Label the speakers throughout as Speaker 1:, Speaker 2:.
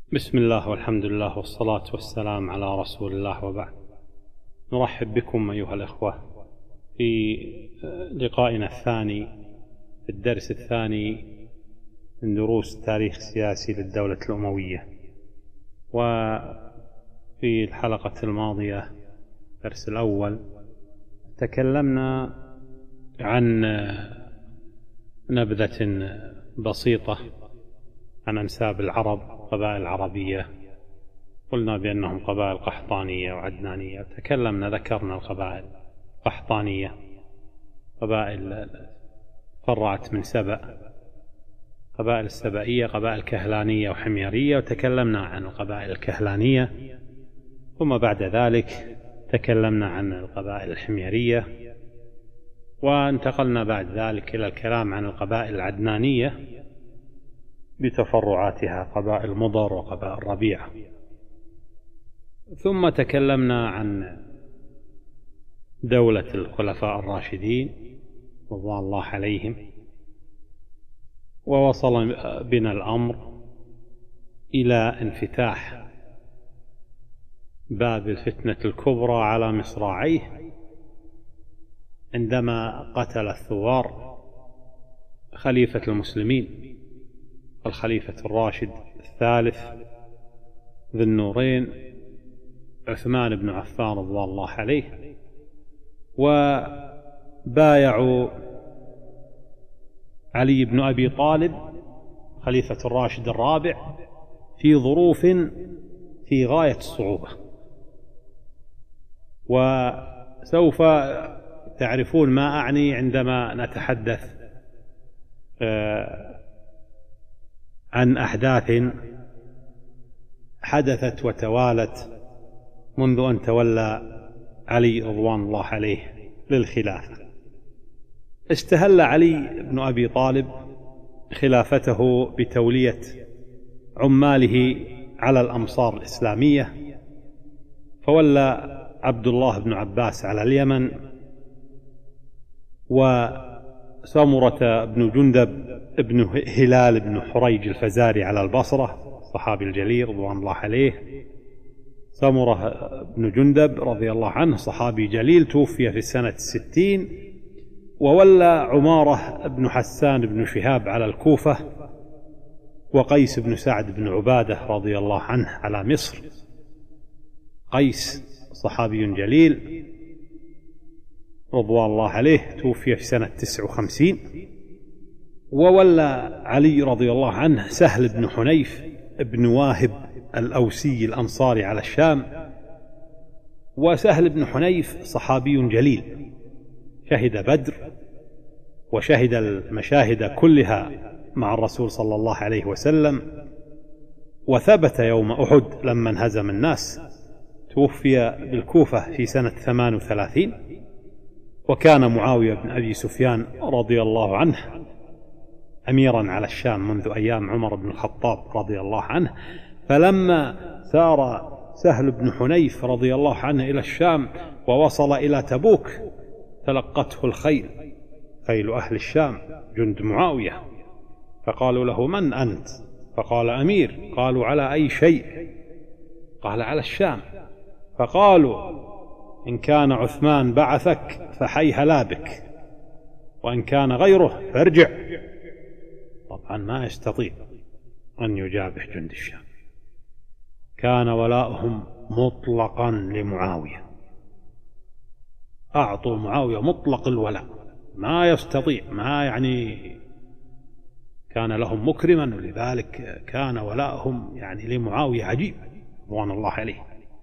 Speaker 1: بسم الله والحمد لله والصلاة والسلام على رسول الله، وبعد. نرحب بكم أيها الإخوة في لقائنا الثاني في الدرس الثاني من دروس التاريخ السياسي للدولة الأموية. وفي الحلقة الماضية الدرس الأول تكلمنا عن نبذة بسيطة عن أنساب العرب، قبائل عربية. قلنا بأنهم قبائل قحطانية وعدنانية، ذكرنا القبائل قحطانية، قبائل فرعت من سبأ، قبائل السبائية، قبائل كهلانية وحميرية، وتكلمنا عن القبائل الكهلانية. ثم بعد ذلك تكلمنا عن القبائل الحميرية، وانتقلنا بعد ذلك إلى الكلام عن القبائل العدنانية بتفرعاتها، قبائل مضر وقبائل ربيعة. ثم تكلمنا عن دولة الخلفاء الراشدين رضوان الله عليهم، ووصل بنا الأمر إلى انفتاح باب الفتنة الكبرى على مصراعيه عندما قتل الثوار خليفة المسلمين الخليفة الراشد الثالث ذي النورين عثمان بن عفان رضوان الله عليه، وبايعوا علي بن أبي طالب خليفة الراشد الرابع في ظروف في غاية الصعوبة. وسوف تعرفون ما أعني عندما نتحدث عن أحداث حدثت وتوالت منذ أن تولى علي رضوان الله عليه للخلافة. استهل علي بن أبي طالب خلافته بتولية عماله على الأمصار الإسلامية، فولى عبد الله بن عباس على اليمن، وسمرة بن جندب بن هلال بن حريج الفزاري على البصرة، الصحابي الجليل رضوان الله عليه. سمرة بن جندب رضي الله عنه صحابي جليل، توفي في سنة 60. وولى عمارة بن حسان بن شهاب على الكوفة، وقيس بن سعد بن عبادة رضي الله عنه على مصر. قيس صحابي جليل رضوان الله عليه، توفي في سنة 59. وولى علي رضي الله عنه سهل بن حنيف بن واهب الأوسي الأنصاري على الشام. وسهل بن حنيف صحابي جليل، شهد بدر وشهد المشاهد كلها مع الرسول صلى الله عليه وسلم، وثبت يوم أحد لما انهزم الناس. توفي بالكوفة في سنة 38. وكان معاوية بن أبي سفيان رضي الله عنه أميرا على الشام منذ أيام عمر بن الخطاب رضي الله عنه، فلما سار سهل بن حنيف رضي الله عنه إلى الشام ووصل إلى تبوك تلقته الخيل، خيل أهل الشام جند معاوية، فقالوا له: من أنت؟ فقال: أمير. قالوا: على أي شيء؟ قال: على الشام. فقالوا: إن كان عثمان بعثك فحيها بك، وإن كان غيره فارجع. طبعا ما يستطيع أن يجابه جند الشام، كان ولاؤهم مطلقا لمعاوية، أعطوا معاوية مطلق الولاء، ما يستطيع، كان لهم مكرما، ولذلك كان ولاؤهم لمعاوية عجيب رضوان الله عليه.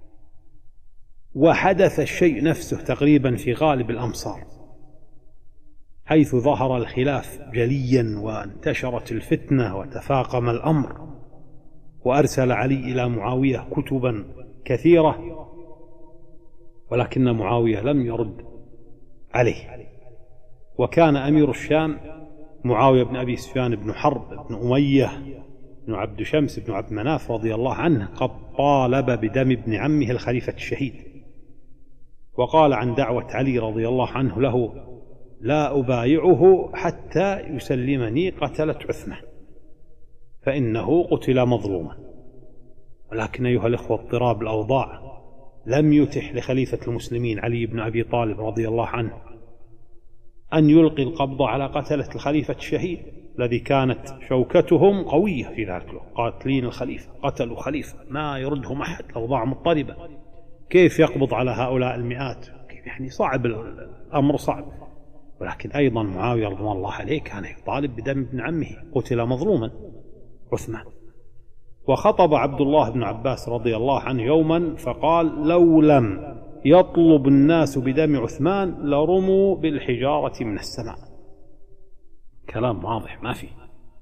Speaker 1: وحدث الشيء نفسه تقريبا في غالب الأمصار، حيث ظهر الخلاف جليا وانتشرت الفتنة وتفاقم الأمر. وأرسل علي إلى معاوية كتبا كثيرة، ولكن معاوية لم يرد عليه. وكان أمير الشام معاوية بن أبي سفيان بن حرب بن أمية بن عبد شمس بن عبد مناف رضي الله عنه قد طالب بدم ابن عمه الخليفة الشهيد، وقال عن دعوة علي رضي الله عنه له: لا أبايعه حتى يسلمني قتلة عثمان، فإنه قتل مظلوما. ولكن أيها الإخوة اضطراب الأوضاع لم يتح لخليفة المسلمين علي بن أبي طالب رضي الله عنه أن يلقي القبض على قتلة الخليفة الشهيد الذي كانت شوكتهم قوية في ذلك الوقت، قاتلين الخليفة، قتلوا خليفة ما يردهم أحد، الأوضاع مضطربة، كيف يقبض على هؤلاء المئات؟ يعني صعب الأمر صعب. ولكن أيضا معاوية رضوان الله عليه كان يطالب بدم ابن عمه قتل مظلوما عثمان. وخطب عبد الله بن عباس رضي الله عنه يوما فقال: لو لم يطلب الناس بدم عثمان لرموا بالحجارة من السماء. كلام واضح ما فيه.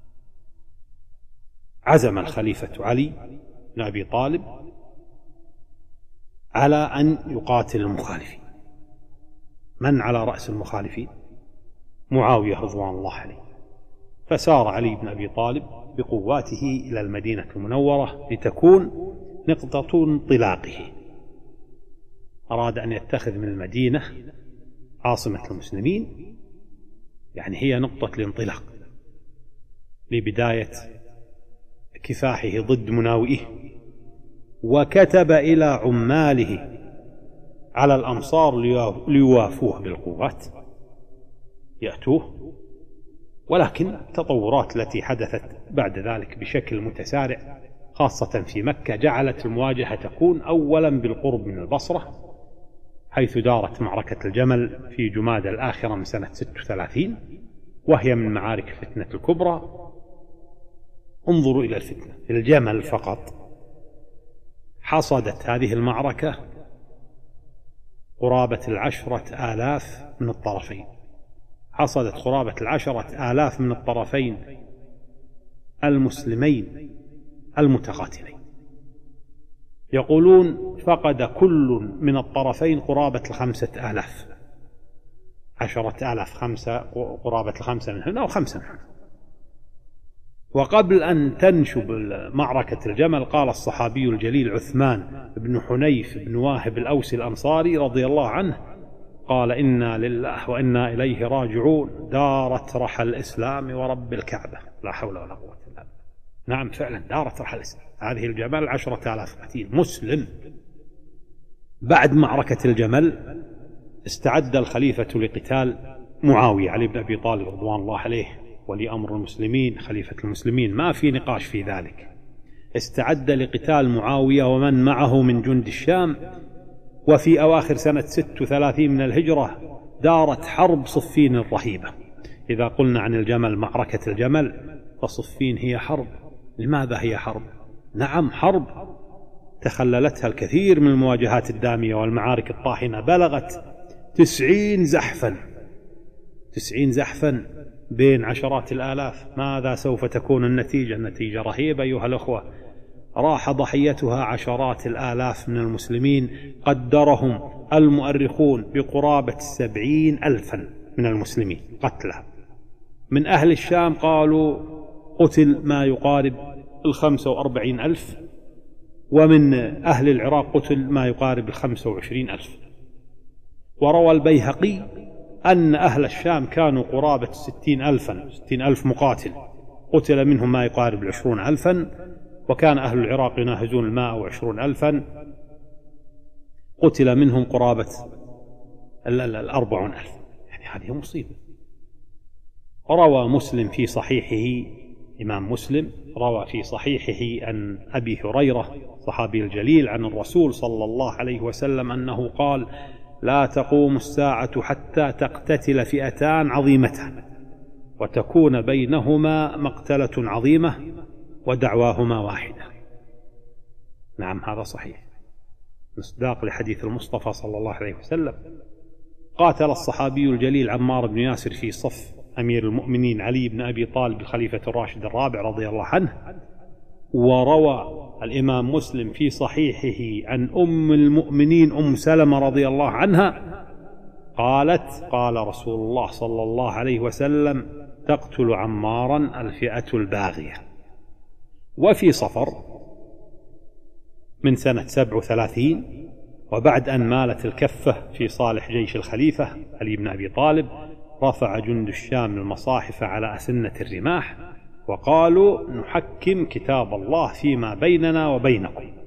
Speaker 1: عزم الخليفة علي بن أبي طالب على أن يقاتل المخالفين. من على رأس المخالفين؟ معاوية رضوان الله عليه. فسار علي بن أبي طالب بقواته إلى المدينة المنورة لتكون نقطة انطلاقه. أراد أن يتخذ من المدينة عاصمة المسلمين، يعني هي نقطة الانطلاق لبداية كفاحه ضد مناوئه. وكتب إلى عماله على الأمصار ليوافوه بالقوات يأتوه. ولكن التطورات التي حدثت بعد ذلك بشكل متسارع خاصة في مكة جعلت المواجهة تكون أولا بالقرب من البصرة، حيث دارت معركة الجمل في جمادى الآخرة من سنة 36، وهي من معارك الفتنة الكبرى. انظروا إلى الفتنة في الجمل فقط حصدت هذه المعركة قرابة 10,000 من الطرفين، حصدت قرابة 10,000 من الطرفين المسلمين المتقاتلين. يقولون فقد كل من الطرفين قرابة 5,000، 10,000 قرابة 5 من هنا و5 من هنا. وقبل أن تنشب معركة الجمل قال الصحابي الجليل عثمان بن حنيف بن واهب الأوسي الأنصاري رضي الله عنه قال: إنا لله وإنا إليه راجعون، دارت رحى الإسلام ورب الكعبة، لا حول ولا قوة إلا بالله. نعم فعلا دارت رحى الإسلام. هذه الجمل 10,000 قتيل مسلم. بعد معركة الجمل استعد الخليفة لقتال معاوية علي بن أبي طالب رضوان الله عليه ولي أمر المسلمين خليفة المسلمين، ما في نقاش في ذلك. استعد لقتال معاوية ومن معه من جند الشام. وفي أواخر سنة 36 من الهجرة دارت حرب صفين الرهيبة. إذا قلنا عن الجمل معركة الجمل فصفين هي حرب. لماذا هي حرب؟ نعم حرب تخللتها الكثير من المواجهات الدامية والمعارك الطاحنة، بلغت 90 زحفا، 90 زحفا بين عشرات الآلاف. ماذا سوف تكون النتيجة؟ النتيجة رهيبة أيها الأخوة. راح ضحيتها عشرات الآلاف من المسلمين، قدرهم المؤرخون بقرابة 70,000 من المسلمين قتلى. من أهل الشام قالوا قتل ما يقارب 45,000، ومن أهل العراق قتل ما يقارب 25,000. وروى البيهقي أن أهل الشام كانوا قرابة 60,000 مقاتل، قتل منهم ما يقارب 20,000، وكان أهل العراق يناهزون 120,000، قتل منهم قرابة 40,000. يعني هذه مصيبة. روى مسلم في صحيحه، إمام مسلم روى في صحيحه عن أبي هريرة صحابي الجليل عن الرسول صلى الله عليه وسلم أنه قال: لا تقوم الساعة حتى تقتتل فئتان عظيمتان وتكون بينهما مقتلة عظيمة ودعواهما واحدة. نعم هذا صحيح، مصداق لحديث المصطفى صلى الله عليه وسلم. قاتل الصحابي الجليل عمار بن ياسر في صف أمير المؤمنين علي بن أبي طالب الخليفة الراشد الرابع رضي الله عنه. وروى الإمام مسلم في صحيحه عن أم المؤمنين أم سلمة رضي الله عنها قالت: قال رسول الله صلى الله عليه وسلم: تقتل عمارا الفئة الباغية. وفي صفر من سنة 37 وبعد أن مالت الكفة في صالح جيش الخليفة علي بن أبي طالب، رفع جند الشام المصاحف على أسنة الرماح وقالوا: نحكم كتاب الله فيما بيننا وبينكم.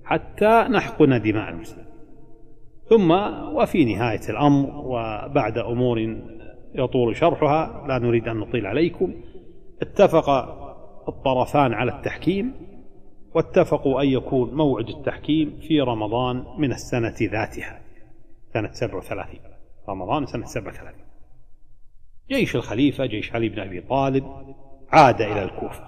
Speaker 1: حتى نحقن دماء المسلمين. ثم وفي نهاية الأمر وبعد أمور يطول شرحها لا نريد أن نطيل عليكم، اتفق الطرفان على التحكيم، واتفقوا أن يكون موعد التحكيم في رمضان من السنة ذاتها، سنة 37، رمضان سنة 37. جيش الخليفة جيش علي بن أبي طالب عاد إلى الكوفة،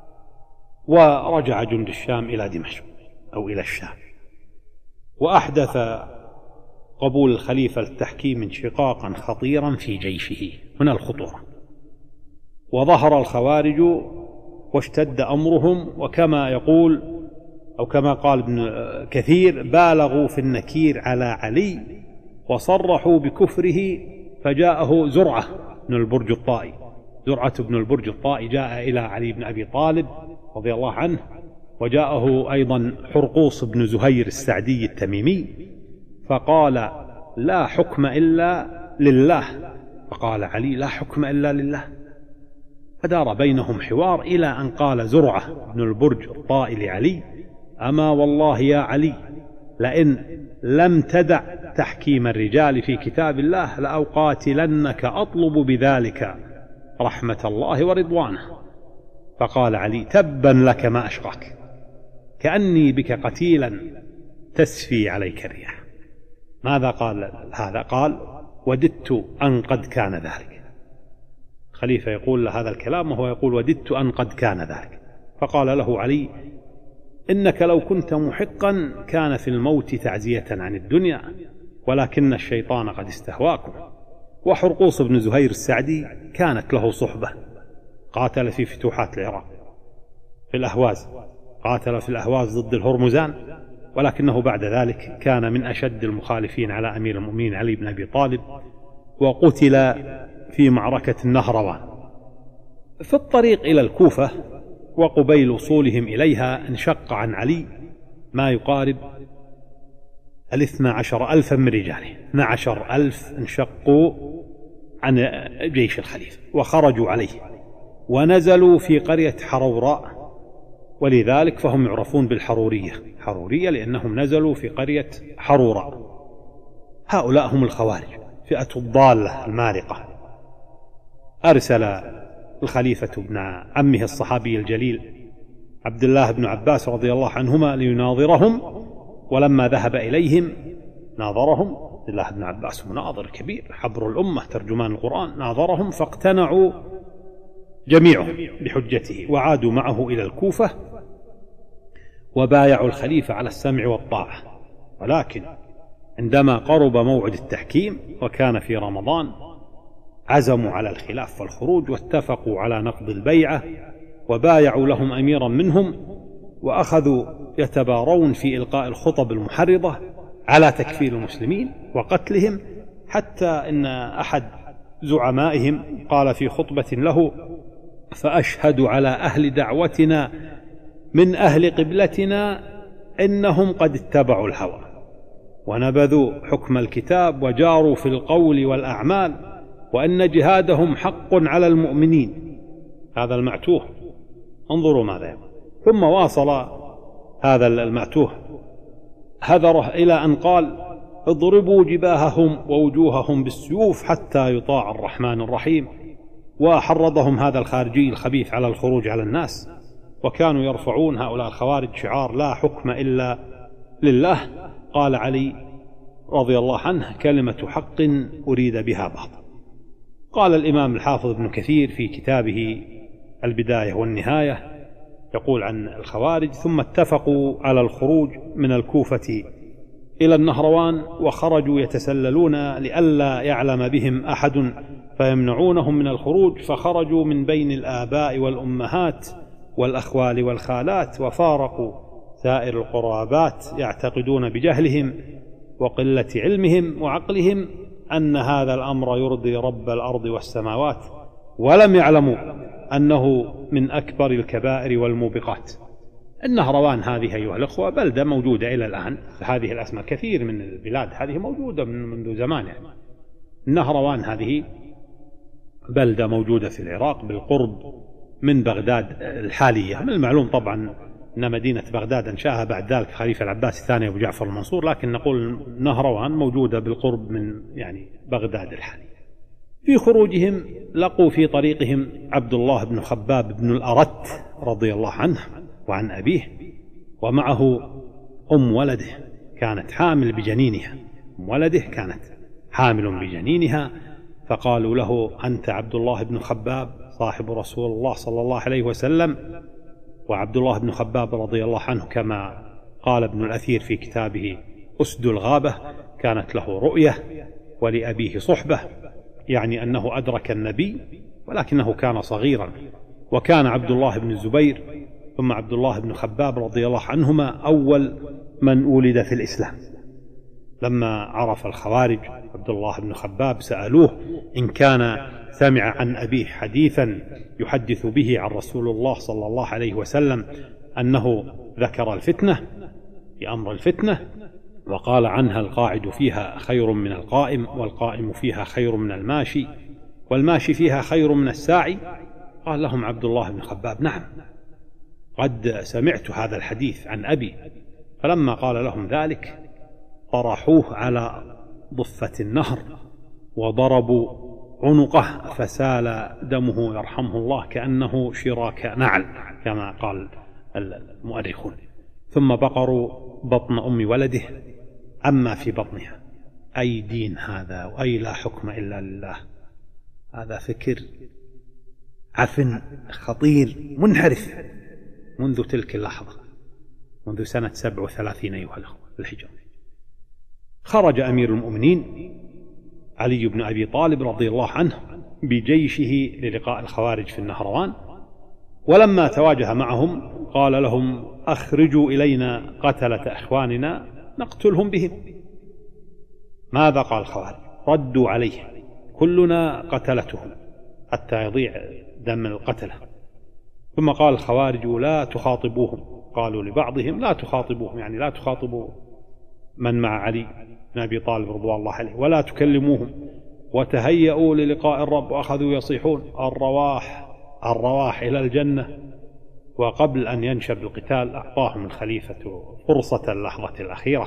Speaker 1: ورجع جند الشام إلى دمشق أو إلى الشام، وأحدث قبول الخليفة للتحكيم انشقاقا خطيرا في جيشه، هنا الخطورة. وظهر الخوارج واشتد أمرهم، وكما يقول أو كما قال ابن كثير بالغوا في النكير على علي وصرحوا بكفره، فجاءه زرعة بن البرج الطائي، زرعة بن البرج الطائي جاء إلى علي بن أبي طالب رضي الله عنه، وجاءه أيضا حرقوص بن زهير السعدي التميمي، فقال لا حكم إلا لله، فقال علي لا حكم إلا لله، فدار بينهم حوار إلى أن قال زرعة بن البرج الطائي لعلي أما والله يا علي لئن لم تدع تحكيم الرجال في كتاب الله لأقاتلنك أطلب بذلك رحمة الله ورضوانه. فقال علي تبا لك ما أشقاك، كأني بك قتيلا تسفي عليك الرياح. ماذا قال هذا؟ قال وددت أن قد كان ذلك. خليفة يقول له هذا الكلام وهو يقول وددت أن قد كان ذلك. فقال له علي إنك لو كنت محقا كان في الموت تعزية عن الدنيا، ولكن الشيطان قد استهواكم. وحرقوص بن زهير السعدي كانت له صحبة، قاتل في فتوحات العراق في الأهواز، قاتل في الأهواز ضد الهرمزان، ولكنه بعد ذلك كان من أشد المخالفين على أمير المؤمنين علي بن أبي طالب، وقتل في معركة النهروان. في الطريق إلى الكوفة وقبيل وصولهم إليها انشق عن علي ما يقارب 12,000 من رجاله، 12,000 انشقوا عن جيش الخليفة وخرجوا عليه ونزلوا في قرية حروراء، ولذلك فهم يعرفون بالحرورية لأنهم نزلوا في قرية حروراء. هؤلاء هم الخوارج، فئة الضالة المارقة. أرسل الخليفة ابن عمه الصحابي الجليل عبد الله بن عباس رضي الله عنهما ليناظرهم، ولما ذهب إليهم ناظرهم. عبد الله بن عباس مناظر كبير حبر الأمة ترجمان القرآن، ناظرهم فاقتنعوا جميعهم بحجته، وعادوا معه إلى الكوفة وبايعوا الخليفة على السمع والطاعة. ولكن عندما قرب موعد التحكيم وكان في رمضان عزموا على الخلاف والخروج، واتفقوا على نقض البيعة، وبايعوا لهم أميرا منهم، وأخذوا يتبارون في إلقاء الخطب المحرضة على تكفير المسلمين وقتلهم، حتى إن أحد زعمائهم قال في خطبة له فأشهد على أهل دعوتنا من أهل قبلتنا إنهم قد اتبعوا الهوى ونبذوا حكم الكتاب وجاروا في القول والأعمال، وأن جهادهم حق على المؤمنين. هذا المعتوه انظروا ماذا يقول. ثم واصل هذا المعتوه هذره إلى أن قال اضربوا جباههم ووجوههم بالسيوف حتى يطاع الرحمن الرحيم. وحرضهم هذا الخارجي الخبيث على الخروج على الناس، وكانوا يرفعون هؤلاء الخوارج شعار لا حكم إلا لله. قال علي رضي الله عنه كلمة حق أريد بها باطل. قال الإمام الحافظ ابن كثير في كتابه البداية والنهاية يقول عن الخوارج ثم اتفقوا على الخروج من الكوفة إلى النهروان، وخرجوا يتسللون لئلا يعلم بهم أحد فيمنعونهم من الخروج، فخرجوا من بين الآباء والأمهات والأخوال والخالات، وفارقوا سائر القرابات يعتقدون بجهلهم وقلة علمهم وعقلهم أن هذا الأمر يرضي رب الأرض والسماوات، ولم يعلموا أنه من أكبر الكبائر والموبقات. النهروان هذه أيها الأخوة بلدة موجودة إلى الآن، هذه الأسماء كثير من البلاد هذه موجودة منذ زمان يعني. النهروان هذه بلدة موجودة في العراق بالقرب من بغداد الحالية. من المعلوم طبعا أن مدينة بغداد أنشأها بعد ذلك خليفة العباس الثاني أبو جعفر المنصور، لكن نقول نهروان موجودة بالقرب من بغداد الحالية. في خروجهم لقوا في طريقهم عبد الله بن خباب بن الأرت رضي الله عنه وعن أبيه، ومعه ولده كانت حامل بجنينها، ولده كانت حامل بجنينها، فقالوا له: أنت عبد الله بن خباب صاحب رسول الله صلى الله عليه وسلم؟ وعبد الله بن خباب رضي الله عنه كما قال ابن الأثير في كتابه أسد الغابة كانت له رؤية ولأبيه صحبة، يعني أنه أدرك النبي ولكنه كان صغيرا. وكان عبد الله بن الزبير ثم عبد الله بن خباب رضي الله عنهما أول من ولد في الإسلام. لما عرف الخوارج عبد الله بن خباب سألوه إن كان سمع عن أبيه حديثا يحدث به عن رسول الله صلى الله عليه وسلم أنه ذكر الفتنة بأمر الفتنة وقال عنها: القاعد فيها خير من القائم، والقائم فيها خير من الماشي، والماشي فيها خير من الساعي. قال لهم عبد الله بن خباب: نعم، قد سمعت هذا الحديث عن أبي. فلما قال لهم ذلك طرحوه على ضفة النهر وضربوا عنقه فسال دمه يرحمه الله كأنه شراك نعل كما قال المؤرخون. ثم بقروا بطن أم ولده عما في بطنها. أي دين هذا، وأي لا حكم إلا لله. هذا فكر عفن خطير منحرف منذ تلك اللحظة، منذ سنة 37 أيها الأخوة الهجرة. خرج أمير المؤمنين علي بن أبي طالب رضي الله عنه بجيشه للقاء الخوارج في النهروان، ولما تواجه معهم قال لهم: أخرجوا إلينا قتلة أخواننا نقتلهم بهم. ماذا قال الخوارج؟ ردوا عليه: كلنا قتلتهم حتى يضيع دم القتلة. ثم قال الخوارج: لا تخاطبوهم. قالوا لبعضهم: لا تخاطبوهم، يعني لا تخاطبوا من مع علي بن أبي طالب رضوان الله عليه، ولا تكلموهم، وتهيئوا للقاء الرب. وأخذوا يصيحون: الرواح الرواح إلى الجنة. وقبل أن ينشب القتال أعطاهم الخليفة فرصة اللحظة الأخيرة،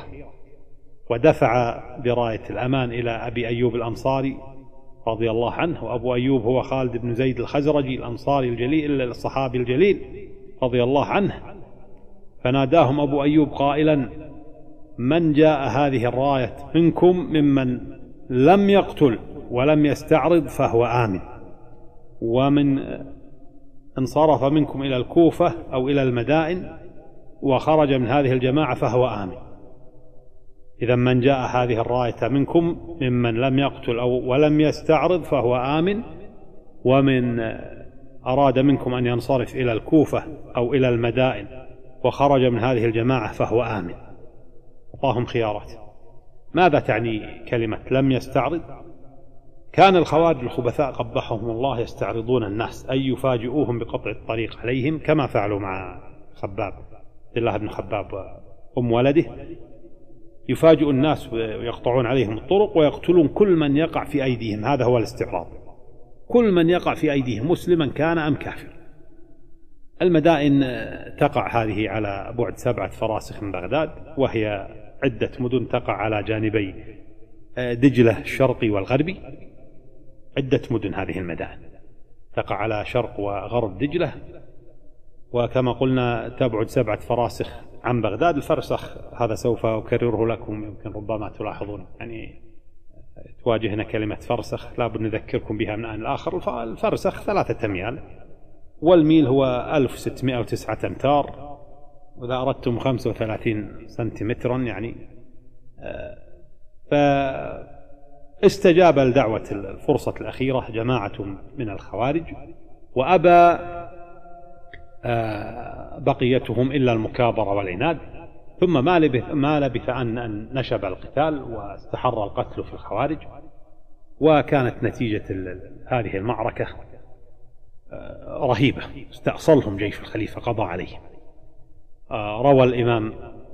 Speaker 1: ودفع براية الأمان إلى أبي أيوب الأنصاري رضي الله عنه. وأبو أيوب هو خالد بن زيد الخزرجي الأنصاري الجليل الصحابي الجليل رضي الله عنه. فناداهم أبو أيوب قائلا: من جاء هذه الراية منكم ممن لم يقتل ولم يستعرض فهو آمن، ومن انصرف منكم إلى الكوفة أو إلى المدائن وخرج من هذه الجماعة فهو آمن. إذا من جاء هذه الراية منكم ممن لم يقتل أو ولم يستعرض فهو آمن، ومن أراد منكم أن ينصرف إلى الكوفة أو إلى المدائن وخرج من هذه الجماعة فهو آمن. أعطاهم خيارات. ماذا تعني كلمة لم يستعرض؟ كان الخوارج الخبثاء قبحهم الله يستعرضون الناس، أي يفاجئوهم بقطع الطريق عليهم كما فعلوا مع خباب عبد الله بن خباب وأم ولده. يفاجئ الناس ويقطعون عليهم الطرق ويقتلون كل من يقع في أيديهم. هذا هو الاستعراض، كل من يقع في أيديهم مسلما كان أم كافر. المدائن تقع هذه على بعد 7 فراسخ من بغداد، وهي عدة مدن تقع على جانبي دجلة الشرقي والغربي. عدة مدن هذه المدائن تقع على شرق وغرب دجلة، وكما قلنا تبعد 7 فراسخ عن بغداد. الفرسخ هذا سوف أكرره لكم، يمكن ربما تلاحظون يعني تواجهنا كلمة فرسخ لابد نذكركم بها من آن الآخر. الفرسخ 3 أميال، والميل هو 1609 أمتار، وإذا أردتم 35 سنتيمترا يعني. فاستجاب لدعوة الفرصة الأخيرة جماعة من الخوارج، وأبى بقيتهم إلا المكابرة والعناد. ثم ما لبث أن نشب القتال واستحر القتل في الخوارج، وكانت نتيجة هذه المعركة رهيبة. استأصلهم جيش الخليفة، قضى عليهم. روى الإمام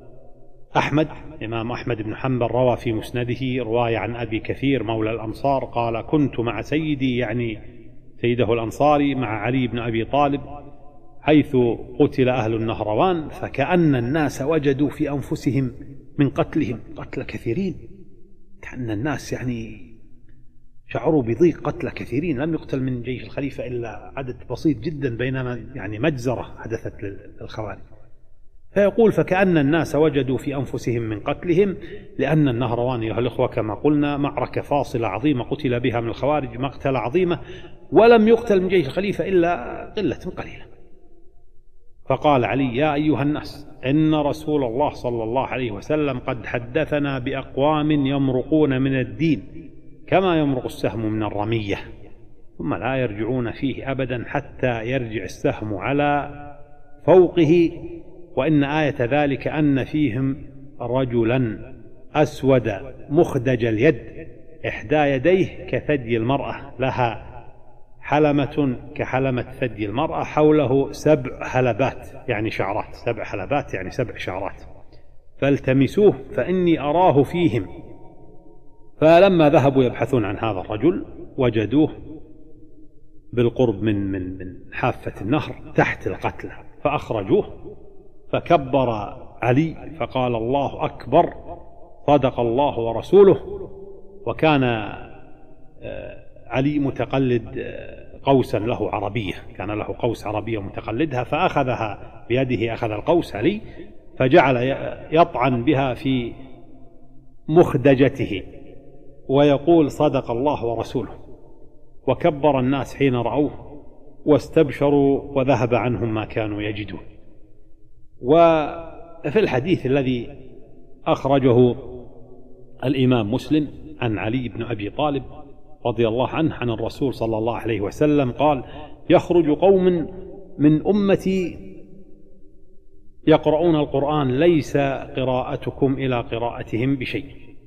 Speaker 1: أحمد بن حنبل روى في مسنده رواية عن أبي كثير مولى الأنصار قال: كنت مع سيدي، يعني سيده الأنصاري، مع علي بن أبي طالب حيث قتل أهل النهروان فكأن الناس وجدوا في أنفسهم من قتلهم قتل كثيرين، كأن الناس يعني شعروا بضيق قتل كثيرين، لم يقتل من جيش الخليفة إلا عدد بسيط جدا، بينما يعني مجزرة حدثت للخوارج. فيقول فكأن الناس وجدوا في أنفسهم من قتلهم، لأن النهروان أيها الأخوة كما قلنا معركة فاصلة عظيمة قتل بها من الخوارج مقتلة عظيمة، ولم يقتل من جيش الخليفة إلا قلة قليلة. فقال علي يا أيها الناس إن رسول الله صلى الله عليه وسلم قد حدثنا بأقوام يمرقون من الدين كما يمرق السهم من الرمية، ثم لا يرجعون فيه أبدا حتى يرجع السهم على فوقه، وإن آية ذلك أن فيهم رجلا أسود مخدج اليد إحدى يديه كثدي المرأة، لها حلمة كحلمة ثدي المرأة، حوله 7 حلبات يعني شعرات، 7 حلبات يعني 7 شعرات، فالتمسوه فإني أراه فيهم. فلما ذهبوا يبحثون عن هذا الرجل وجدوه بالقرب من حافة النهر تحت القتلى، فأخرجوه، فكبر علي فقال الله أكبر صدق الله ورسوله. وكان علي متقلد قوسا له عربية، كان له قوس عربية متقلدها، فأخذها بيده، أخذ القوس علي فجعل يطعن بها في مخدجته ويقول صدق الله ورسوله، وكبر الناس حين رأوه واستبشروا وذهب عنهم ما كانوا يجدون. وفي الحديث الذي أخرجه الإمام مسلم عن علي بن أبي طالب رضي الله عنه عن الرسول صلى الله عليه وسلم قال يخرج قوم من أمتي يقرؤون القرآن ليس قراءتكم إلى قراءتهم بشيء،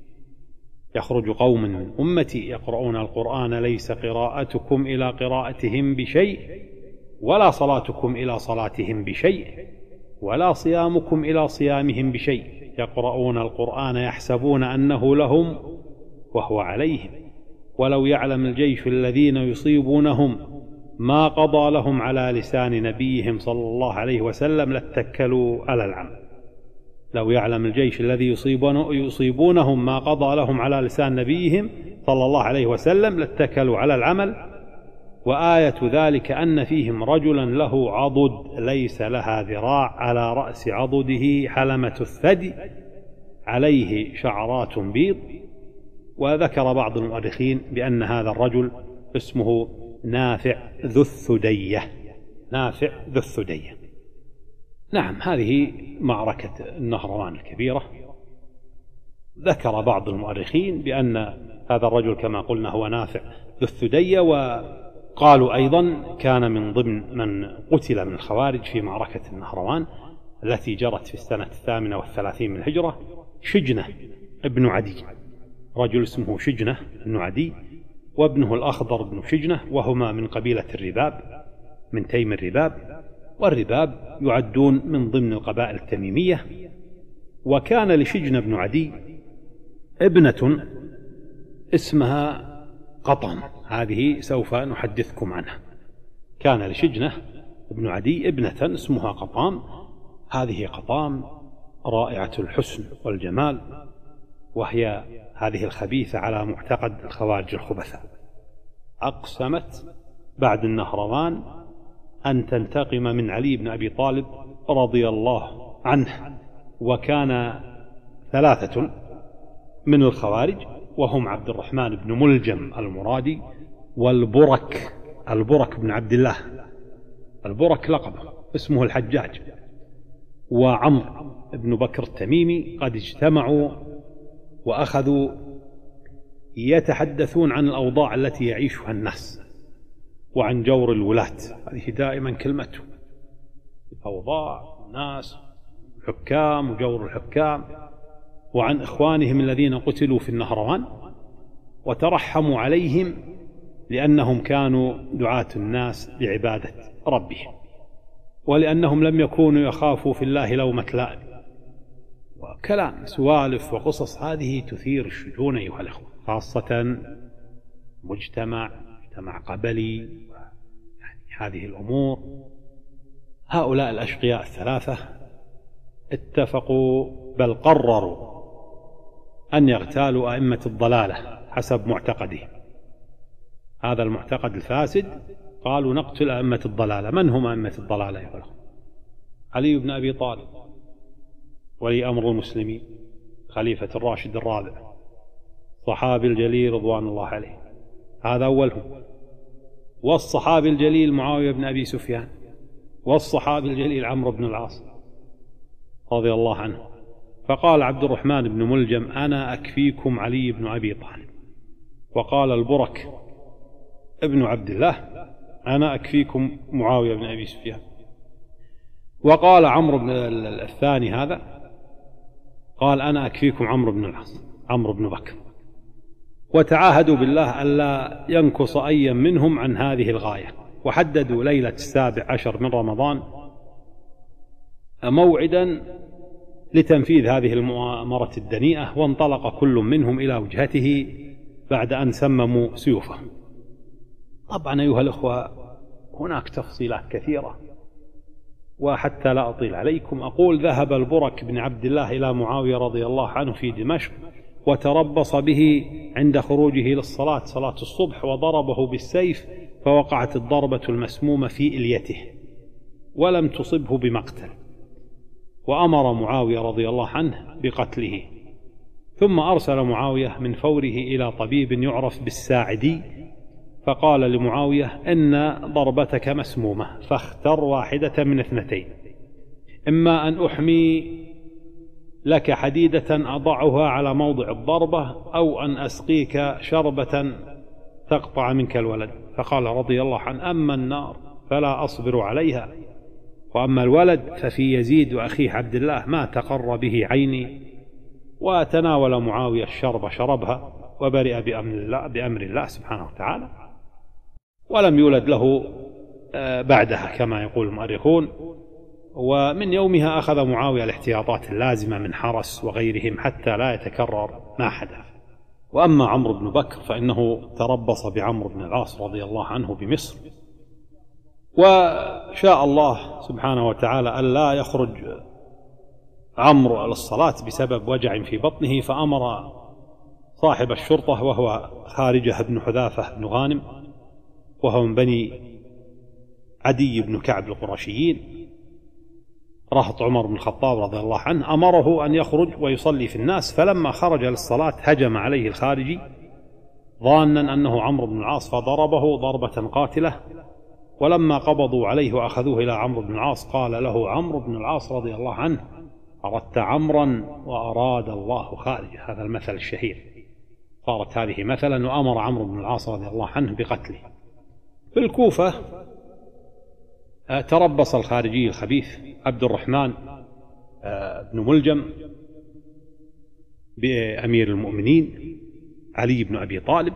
Speaker 1: يخرج قوم من أمتي يقرؤون القرآن ليس قراءتكم إلى قراءتهم بشيء، ولا صلاتكم إلى صلاتهم بشيء، ولا صيامكم إلى صيامهم بشيء، يقرؤون القرآن يحسبون أنه لهم وهو عليهم، ولو يعلم الجيش الذين يصيبونهم ما قضى لهم على لسان نبيهم صلى الله عليه وسلم لاتكلوا على العمل. لو يعلم الجيش الذي يصيبونهم ما قضى لهم على لسان نبيهم صلى الله عليه وسلم لاتكلوا على العمل. وآية ذلك أن فيهم رجلا له عضد ليس لها ذراع، على رأس عضده حلمة الثدي، عليه شعرات بيض. وذكر بعض المؤرخين بأن هذا الرجل اسمه نافع ذو الثدية، نافع ذو الثدية. نعم، هذه معركة النهروان الكبيرة. ذكر بعض المؤرخين بأن هذا الرجل كما قلنا هو نافع ذو الثدية، وقالوا أيضا كان من ضمن من قتل من الخوارج في معركة النهروان التي جرت في السنة 38 من الهجرة شجنة ابن عدي، رجل اسمه شجنة ابن عدي، وابنه الأخضر بن شجنة، وهما من قبيلة الرباب، من تيم الرباب، والرباب يعدون من ضمن القبائل التميمية. وكان لشجنة بن عدي ابنة اسمها قطام، هذه سوف نحدثكم عنها. كان لشجنة بن عدي ابنة اسمها قطام، هذه قطام رائعة الحسن والجمال، وهي هذه الخبيثة على معتقد الخوارج الخبثاء، أقسمت بعد النهروان أن تنتقم من علي بن أبي طالب رضي الله عنه. وكان 3 من الخوارج، وهم عبد الرحمن بن ملجم المرادي، والبرك، البرك بن عبد الله، البرك لقبه اسمه الحجاج، وعمر بن بكر التميمي، قد اجتمعوا وأخذوا يتحدثون عن الأوضاع التي يعيشها الناس وعن جور الولاة، هذه دائما كلمته، أوضاع الناس، الحكام وجور الحكام، وعن إخوانهم الذين قتلوا في النهروان، وترحموا عليهم لأنهم كانوا دعاة الناس لعبادة ربهم، ولأنهم لم يكونوا يخافوا في الله لومة لائم. وكلام سوالف وقصص هذه تثير الشجون أيها الأخوة، خاصة مجتمع قبلي، يعني هذه الأمور هؤلاء الأشقياء الثلاثة اتفقوا بل قرروا أن يغتالوا أئمة الضلالة حسب معتقدهم. هذا المعتقد الفاسد، قالوا نقتل أئمة الضلالة. من هم أئمة الضلالة يا أخوان؟ علي بن أبي طالب ولي أمر المسلمين، خليفة الراشد الرابع، صحابي الجليل رضوان الله عليه، هذا أولهم. والصحابي الجليل معاوية بن أبي سفيان، والصحابي الجليل عمرو بن العاص رضي الله عنه. فقال عبد الرحمن بن ملجم أنا أكفيكم علي بن أبي طالب. وقال البرك ابن عبد الله أنا أكفيكم معاوية بن أبي سفيان. وقال عمرو بن الثاني هذا قال أنا أكفيكم عمرو بن العاص، عمرو بن بكر. وتعاهدوا بالله ألا ينكص أي منهم عن هذه الغاية. وحددوا ليلة 17 من رمضان موعدا لتنفيذ هذه المؤامرة الدنيئة، وانطلق كل منهم إلى وجهته بعد أن سمموا سيوفهم. طبعا أيها الأخوة هناك تفصيلات كثيرة، وحتى لا أطيل عليكم أقول ذهب البرك بن عبد الله إلى معاوية رضي الله عنه في دمشق، وتربص به عند خروجه للصلاة، صلاة الصبح، وضربه بالسيف، فوقعت الضربة المسمومة في إليته ولم تصبه بمقتل، وأمر معاوية رضي الله عنه بقتله. ثم أرسل معاوية من فوره إلى طبيب يعرف بالساعدي، فقال لمعاوية إن ضربتك مسمومة، فاختر واحدة من اثنتين، إما أن أحمي لك حديدة أضعها على موضع الضربة، أو أن أسقيك شربة تقطع منك الولد. فقال رضي الله عنه أما النار فلا أصبر عليها، وأما الولد ففي يزيد وأخيه عبد الله ما تقر به عيني. وتناول معاوية الشرب شربها، وبرئ بأمر الله سبحانه وتعالى، ولم يولد له بعدها كما يقول المؤرخون. ومن يومها أخذ معاوية الاحتياطات اللازمة من حرس وغيرهم حتى لا يتكرر ما حدث. وأما عمرو بن بكر فإنه تربص بعمرو بن العاص رضي الله عنه بمصر، وشاء الله سبحانه وتعالى ألا يخرج عمرو للصلاة بسبب وجع في بطنه، فأمر صاحب الشرطة وهو خارجة بن حذافة بن غانم، وهو من بني عدي بن كعب القرشيين، رهط عمر بن الخطاب رضي الله عنه، أمره أن يخرج ويصلي في الناس. فلما خرج للصلاة هجم عليه الخارجي ظانا أنه عمرو بن العاص، فضربه ضربة قاتلة. ولما قبضوا عليه وأخذوه إلى عمرو بن العاص قال له عمرو بن العاص رضي الله عنه أردت عمرا وأراد الله خارجه، هذا المثل الشهير. صارت هذه مثلا، وأمر عمرو بن العاص رضي الله عنه بقتله. في الكوفة تربص الخارجي الخبيث عبد الرحمن بن ملجم بأمير المؤمنين علي بن أبي طالب.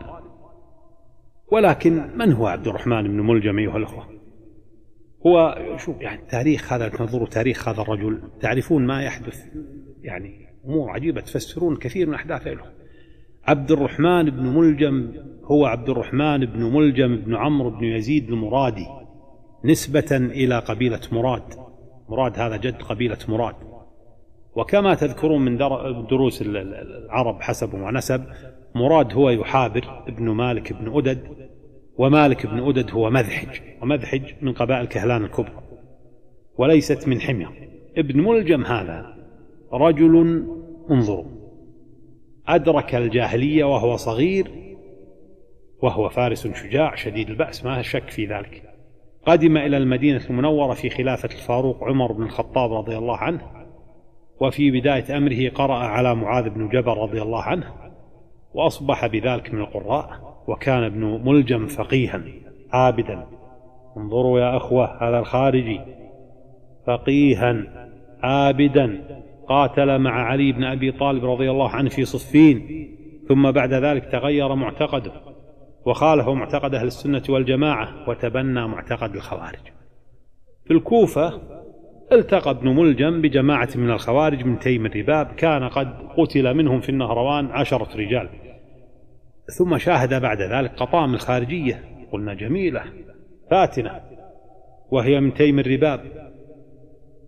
Speaker 1: ولكن من هو عبد الرحمن بن ملجم أيها الأخوة؟ هو شوف يعني تاريخ هذا، تنظروا تاريخ هذا الرجل تعرفون ما يحدث، يعني أمور عجيبة تفسرون كثير من أحداث له. عبد الرحمن بن ملجم هو عبد الرحمن بن ملجم بن عمرو بن يزيد المرادي، نسبة إلى قبيلة مراد. مراد هذا جد قبيلة مراد. وكما تذكرون من دروس العرب حسب ونسب، مراد هو يحابر ابن مالك بن أدد، ومالك بن أدد هو مذحج، ومذحج من قبائل كهلان الكبرى وليست من حمير. ابن ملجم هذا رجل انظروا أدرك الجاهلية وهو صغير، وهو فارس شجاع شديد البأس ما شك في ذلك. قدم إلى المدينة المنورة في خلافة الفاروق عمر بن الخطاب رضي الله عنه، وفي بداية أمره قرأ على معاذ بن جبل رضي الله عنه، وأصبح بذلك من القراء. وكان ابن ملجم فقيها عابدا. انظروا يا أخوة، هذا الخارجي فقيها عابدا، قاتل مع علي بن أبي طالب رضي الله عنه في صفين، ثم بعد ذلك تغير معتقده وخالف معتقد أهل السنة والجماعة، وتبنى معتقد الخوارج. في الكوفة التقى ابن ملجم بجماعة من الخوارج من تيم الرباب، كان قد قتل منهم في النهروان 10 رجال. ثم شاهد بعد ذلك قطام الخارجية، قلنا جميلة فاتنة، وهي من تيم الرباب،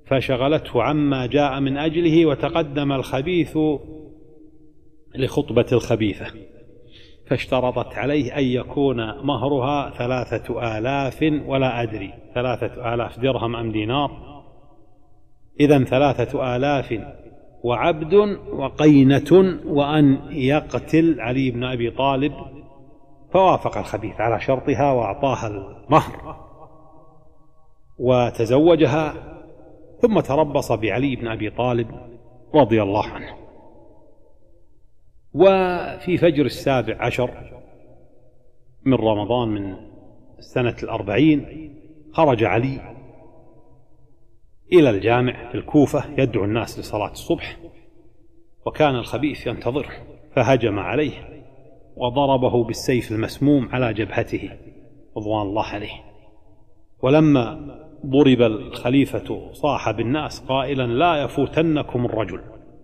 Speaker 1: فشغلته عما جاء من أجله، وتقدم الخبيث لخطبة الخبيثة، فاشترطت عليه أن يكون مهرها 3000، ولا أدري 3000 درهم أم دينار، إذن 3000 وعبد وقينة، وأن يقتل علي بن أبي طالب. فوافق الخبيث على شرطها وأعطاها المهر وتزوجها، ثم تربص بعلي بن أبي طالب رضي الله عنه. وفي فجر 17 من رمضان من سنة 40 خرج علي إلى الجامع في الكوفة يدعو الناس لصلاة الصبح، وكان الخبيث ينتظره، فهجم عليه وضربه بالسيف المسموم على جبهته رضوان الله عليه. ولما ضرب الخليفة صاح بالناس قائلا: لا يفوتنكم الرجل.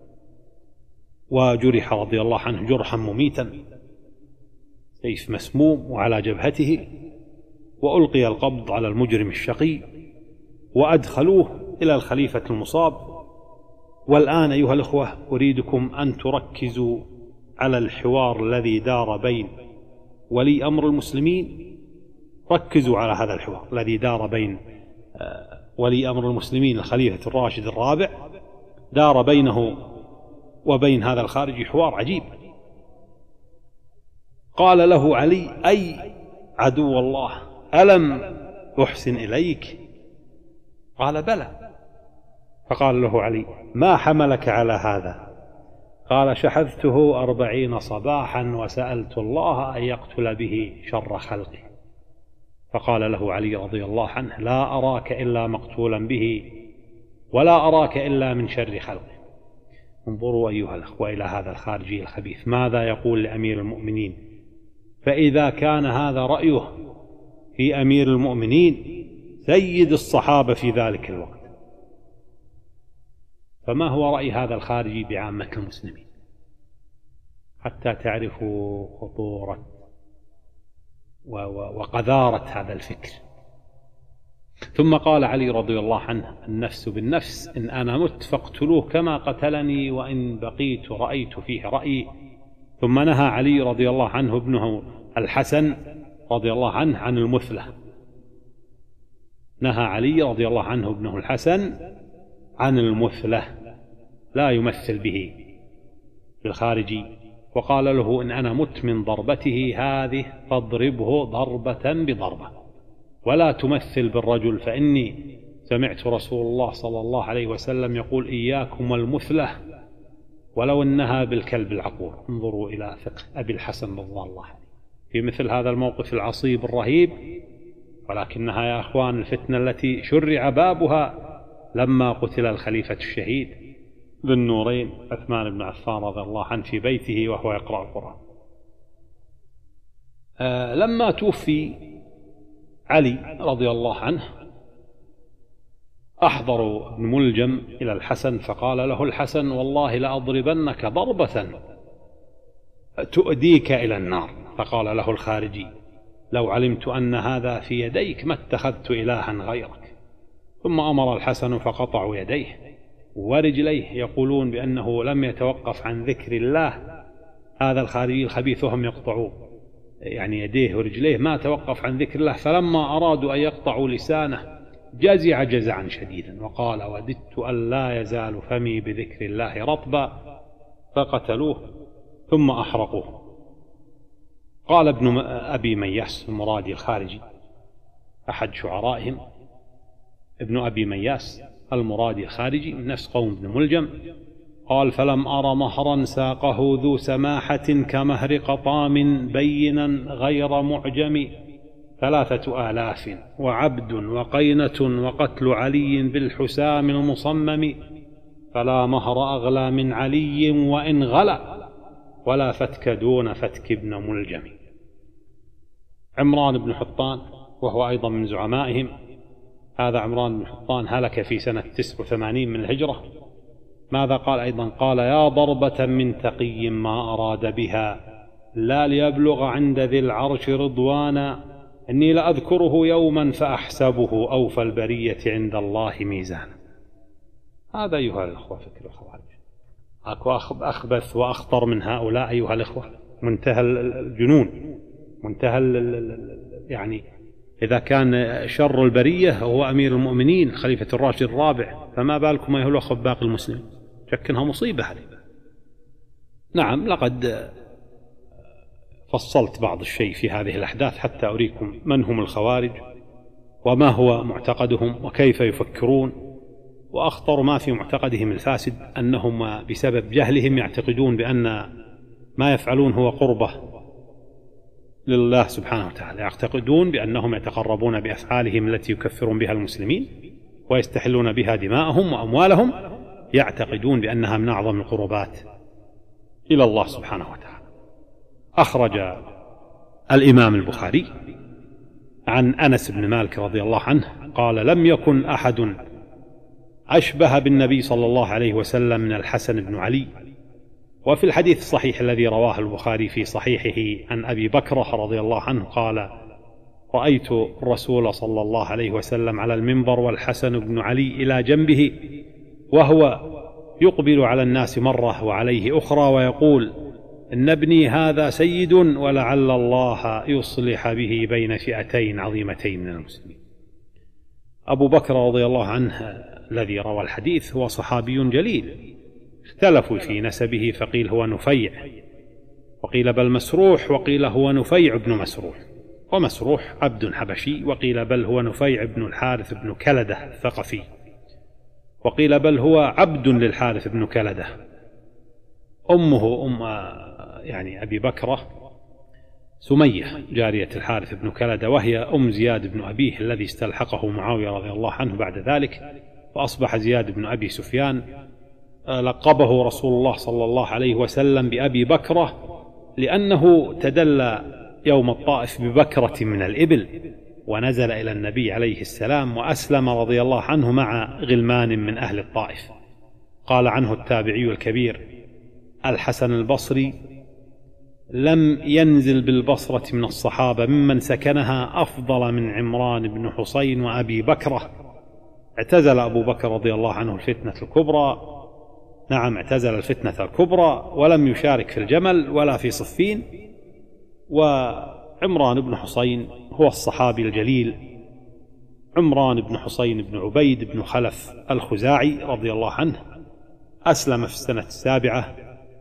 Speaker 1: وجرح رضي الله عنه جرحا مميتا، سيف مسموم وعلى جبهته، وألقي القبض على المجرم الشقي وأدخلوه إلى الخليفة المصاب. والآن أيها الأخوة أريدكم أن تركزوا على الحوار الذي دار بين ولي أمر المسلمين. ركزوا على هذا الحوار الذي دار بين ولي أمر المسلمين الخليفة الراشد الرابع، دار بينه وبين هذا الخارجي حوار عجيب. قال له علي: أي عدو الله، ألم أحسن إليك؟ قال: بلى. فقال له علي: ما حملك على هذا؟ قال: شحذته 40 صباحا وسألت الله أن يقتل به شر خلقه. فقال له علي رضي الله عنه: لا أراك إلا مقتولا به، ولا أراك إلا من شر خلقه. انظروا أيها الأخوة إلى هذا الخارجي الخبيث ماذا يقول لأمير المؤمنين. فإذا كان هذا رأيه في أمير المؤمنين سيد الصحابة في ذلك الوقت، فما هو رأي هذا الخارجي بعامة المسلمين؟ حتى تعرفوا خطورة وقذارة هذا الفكر. ثم قال علي رضي الله عنه: النفس بالنفس، إن أنا مت فاقتلوه كما قتلني، وإن بقيت رأيت فيه رأيي. ثم نهى علي رضي الله عنه ابنه الحسن رضي الله عنه عن المثلة. نهى علي رضي الله عنه ابنه الحسن عن المثلة، لا يمثل به بالخارجي. وقال له: إن أنا مت من ضربته هذه فاضربه ضربة بضربة، ولا تمثل بالرجل، فإني سمعت رسول الله صلى الله عليه وسلم يقول: إياكم والمثلة ولو إنها بالكلب العقور. انظروا إلى فقه أبي الحسن رضي الله عنه في مثل هذا الموقف العصيب الرهيب. ولكنها يا أخوان الفتنة التي شرع بابها لما قتل الخليفة الشهيد ذو النورين عثمان بن عفان رضي الله عنه في بيته وهو يقرأ القرآن. لما توفي علي رضي الله عنه أحضروا ابن ملجم إلى الحسن، فقال له الحسن: والله لأضربنك ضربة تؤديك إلى النار. فقال له الخارجي: لو علمت أن هذا في يديك ما اتخذت إلها غيرك. ثم أمر الحسن فقطعوا يديه ورجليه، يقولون بأنه لم يتوقف عن ذكر الله. هذا الخارجي الخبيث وهم يقطعوا يعني يديه ورجليه ما توقف عن ذكر الله. فلما أرادوا أن يقطعوا لسانه جزع جزعا شديدا، وقال: وددت أن لا يزال فمي بذكر الله رطبا. فقتلوه ثم أحرقوه. قال ابن أبي مياس المرادي الخارجي أحد شعرائهم، ابن أبي مياس المرادي الخارجي من نفس قوم ابن ملجم، قال: فلم أر مهرا ساقه ذو سماحة كمهر قطام بينا غير معجم، 3000 وعبد وقينة وقتل علي بالحسام المصمم، فلا مهر أغلى من علي وإن غلا، ولا فتك دون فتك ابن ملجم. عمران بن حطان وهو أيضا من زعمائهم، هذا عمران بن حطان هلك في سنة 89 من الهجرة. ماذا قال أيضا؟ قال: يا ضربة من تقي ما أراد بها، لا ليبلغ عند ذي العرش رضوانا، إني لأذكره يوما فأحسبه أوفى البرية عند الله ميزانا. هذا أيها الأخوة فكر الخوارج. أكو أخبث وأخطر من هؤلاء أيها الأخوة، منتهى الجنون، منتهى يعني إذا كان شر البرية هو أمير المؤمنين خليفة الراشد الرابع، فما بالكم أيها الأخوة باقي المسلمين؟ شكنها مصيبة هذه. نعم، لقد فصلت بعض الشيء في هذه الأحداث حتى أريكم من هم الخوارج وما هو معتقدهم وكيف يفكرون. وأخطر ما في معتقدهم الفاسد أنهم بسبب جهلهم يعتقدون بأن ما يفعلون هو قربة لله سبحانه وتعالى، يعتقدون بأنهم يتقربون بأفعالهم التي يكفرون بها المسلمين ويستحلون بها دماءهم وأموالهم، يعتقدون بأنها من أعظم القربات إلى الله سبحانه وتعالى. أخرج الإمام البخاري عن أنس بن مالك رضي الله عنه قال: لم يكن أحد أشبه بالنبي صلى الله عليه وسلم من الحسن بن علي. وفي الحديث الصحيح الذي رواه البخاري في صحيحه عن أبي بكرة رضي الله عنه قال: رأيت الرسول صلى الله عليه وسلم على المنبر والحسن بن علي إلى جنبه وهو يقبل على الناس مرة وعليه أخرى ويقول: إن ابني هذا سيد ولعل الله يصلح به بين فئتين عظيمتين من المسلمين. أبو بكر رضي الله عنه الذي روى الحديث هو صحابي جليل، اختلفوا في نسبه، فقيل هو نفيع، وقيل بل مسروح، وقيل هو نفيع بن مسروح، ومسروح عبد حبشي، وقيل بل هو نفيع بن الحارث بن كلدة الثقفي، وقيل بل هو عبد للحارث بن كلدة. أمه يعني أبي بكرة سمية جارية الحارث بن كلدة، وهي أم زياد بن أبيه الذي استلحقه معاوية رضي الله عنه بعد ذلك، فأصبح زياد بن أبي سفيان. لقبه رسول الله صلى الله عليه وسلم بأبي بكرة لأنه تدلى يوم الطائف ببكرة من الإبل، ونزل إلى النبي عليه السلام وأسلم رضي الله عنه مع غلمان من أهل الطائف. قال عنه التابعي الكبير الحسن البصري: لم ينزل بالبصرة من الصحابة ممن سكنها أفضل من عمران بن حسين وأبي بكرة. اعتزل أبو بكر رضي الله عنه الفتنة الكبرى، نعم اعتزل الفتنة الكبرى ولم يشارك في الجمل ولا في صفين. وعمران بن حسين هو الصحابي الجليل عمران بن حسين بن عبيد بن خلف الخزاعي رضي الله عنه، أسلم في السنة 7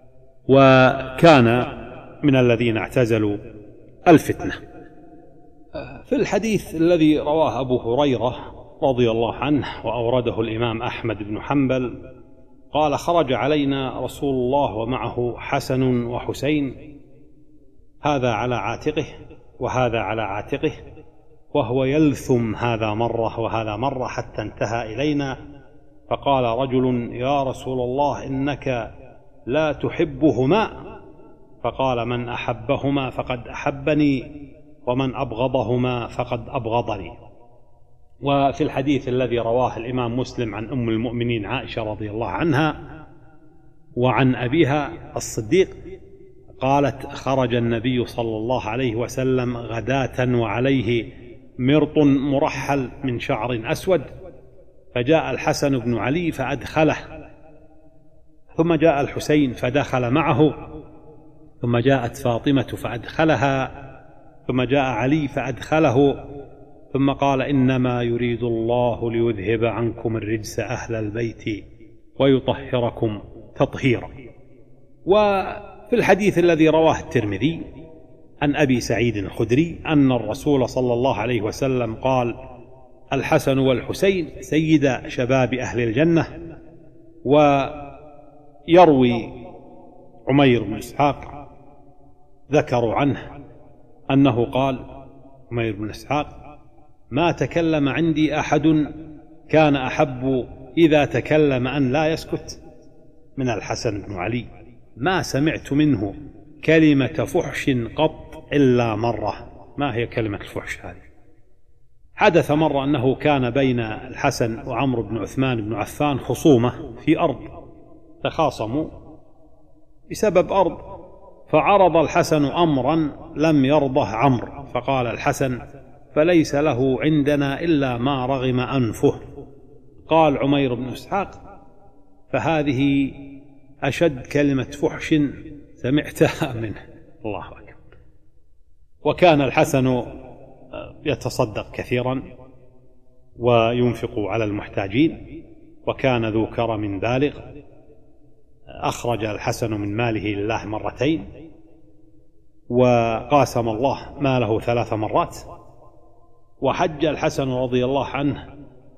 Speaker 1: وكان من الذين اعتزلوا الفتنة. في الحديث الذي رواه أبو هريرة رضي الله عنه وأورده الإمام أحمد بن حنبل قال: خرج علينا رسول الله ومعه حسن وحسين، هذا على عاتقه وهذا على عاتقه، وهو يلثم هذا مرة وهذا مرة حتى انتهى إلينا، فقال رجل: يا رسول الله إنك لا تحبهما. فقال: من أحبهما فقد أحبني ومن أبغضهما فقد أبغضني. وفي الحديث الذي رواه الإمام مسلم عن أم المؤمنين عائشة رضي الله عنها وعن أبيها الصديق قالت: خرج النبي صلى الله عليه وسلم غداة وعليه مرط مرحل من شعر أسود، فجاء الحسن بن علي فأدخله، ثم جاء الحسين فدخل معه، ثم جاءت فاطمة فأدخلها، ثم جاء علي فأدخله، ثم قال: إنما يريد الله ليذهب عنكم الرجس أهل البيت ويطهركم تطهيرا. وفي الحديث الذي رواه الترمذي عن أبي سعيد الخدري أن الرسول صلى الله عليه وسلم قال: الحسن والحسين سيدا شباب أهل الجنة. ويروي عمير بن إسحاق ذكروا عنه أنه قال عمير بن إسحاق: ما تكلم عندي أحد كان أحب إذا تكلم أن لا يسكت من الحسن بن علي، ما سمعت منه كلمة فحش قط إلا مرة. ما هي كلمة الفحش هذه؟ حدث مرة أنه كان بين الحسن وعمرو بن عثمان بن عفان خصومة في أرض، تخاصموا بسبب أرض، فعرض الحسن أمرا لم يرضه عمرو، فقال الحسن: فليس له عندنا إلا ما رغم أنفه. قال عمير بن إسحاق: فهذه أشد كلمة فحش سمعتها منه. الله أكبر. وكان الحسن يتصدق كثيرا وينفق على المحتاجين، وكان ذو كرم بالغ. أخرج الحسن من ماله لله مرتين، وقاسم الله ماله 3 مرات، وحج الحسن رضي الله عنه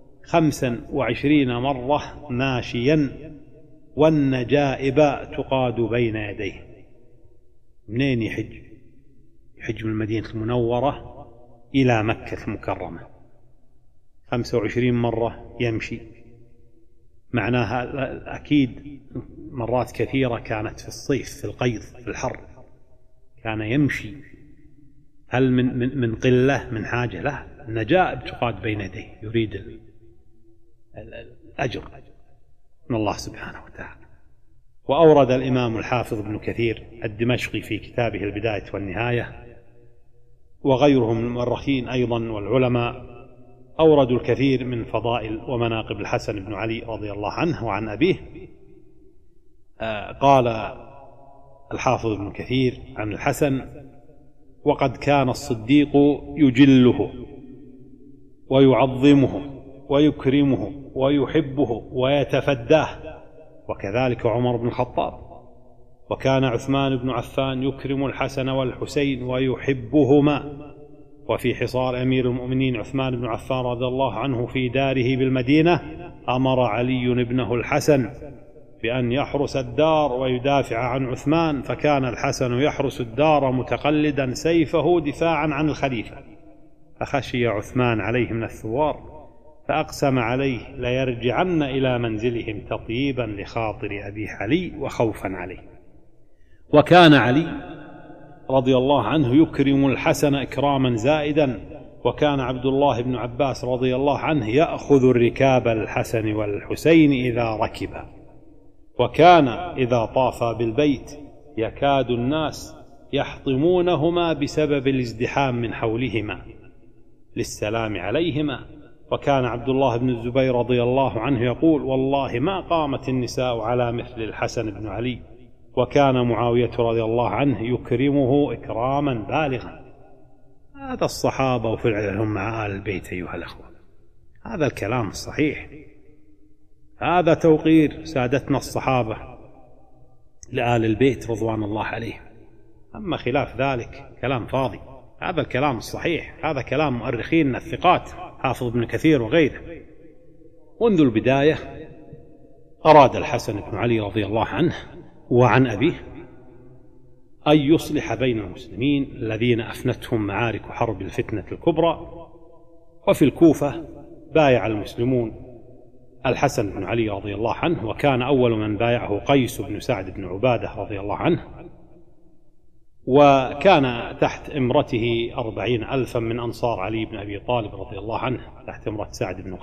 Speaker 1: 25 مرة ماشيا، والنجائب تقاد بين يديه. منين يحج؟ يحج من المدينة المنورة إلى مكة المكرمة 25 مرة يمشي. معناها أكيد مرات كثيرة كانت في الصيف، في القيض، في الحر، كان يمشي. هل من قلة، من حاجة؟ لا، النجائب تقاد بين يديه، يريد الأجر من الله سبحانه وتعالى. وأورد الإمام الحافظ ابن كثير الدمشقي في كتابه البداية والنهاية، وغيرهم من المؤرخين أيضا والعلماء أوردوا الكثير من فضائل ومناقب الحسن بن علي رضي الله عنه وعن أبيه. قال الحافظ ابن كثير عن الحسن: وقد كان الصديق يجله ويعظمه ويكرمه ويحبه ويتفداه، وكذلك عمر بن الخطاب. وكان عثمان بن عفان يكرم الحسن والحسين ويحبهما. وفي حصار أمير المؤمنين عثمان بن عفان رضي الله عنه في داره بالمدينة أمر علي ابنه الحسن بأن يحرس الدار ويدافع عن عثمان، فكان الحسن يحرس الدار متقلدا سيفه دفاعا عن الخليفة، فخشي عثمان عليه من الثوار فأقسم عليه ليرجعن إلى منزلهم تطيبا لخاطر أبي علي وخوفا عليه. وكان علي رضي الله عنه يكرم الحسن إكراما زائدا، وكان عبد الله بن عباس رضي الله عنه يأخذ الركاب الحسن والحسين إذا ركبا، وكان إذا طافا بالبيت يكاد الناس يحطمونهما بسبب الازدحام من حولهما للسلام عليهما. وكان عبد الله بن الزبير رضي الله عنه يقول: والله ما قامت النساء على مثل الحسن بن علي. وكان معاوية رضي الله عنه يكرمه إكراما بالغا. هذا الصحابة وفعلهم مع آل البيت أيها الأخوة، هذا الكلام الصحيح، هذا توقير سادتنا الصحابة لآل البيت رضوان الله عليهم. أما خلاف ذلك كلام فاضي. هذا الكلام الصحيح، هذا كلام مؤرخين الثقات حافظ ابن كثير وغيره. منذ البداية أراد الحسن بن علي رضي الله عنه وعن أبيه أن يصلح بين المسلمين الذين أفنتهم معارك حرب الفتنة الكبرى. وفي الكوفة بايع المسلمون الحسن بن علي رضي الله عنه، وكان أول من بايعه قيس بن سعد بن عبادة رضي الله عنه، وكان تحت إمرته 40,000 من أنصار علي بن أبي طالب رضي الله عنه، تحت إمرة سعد بن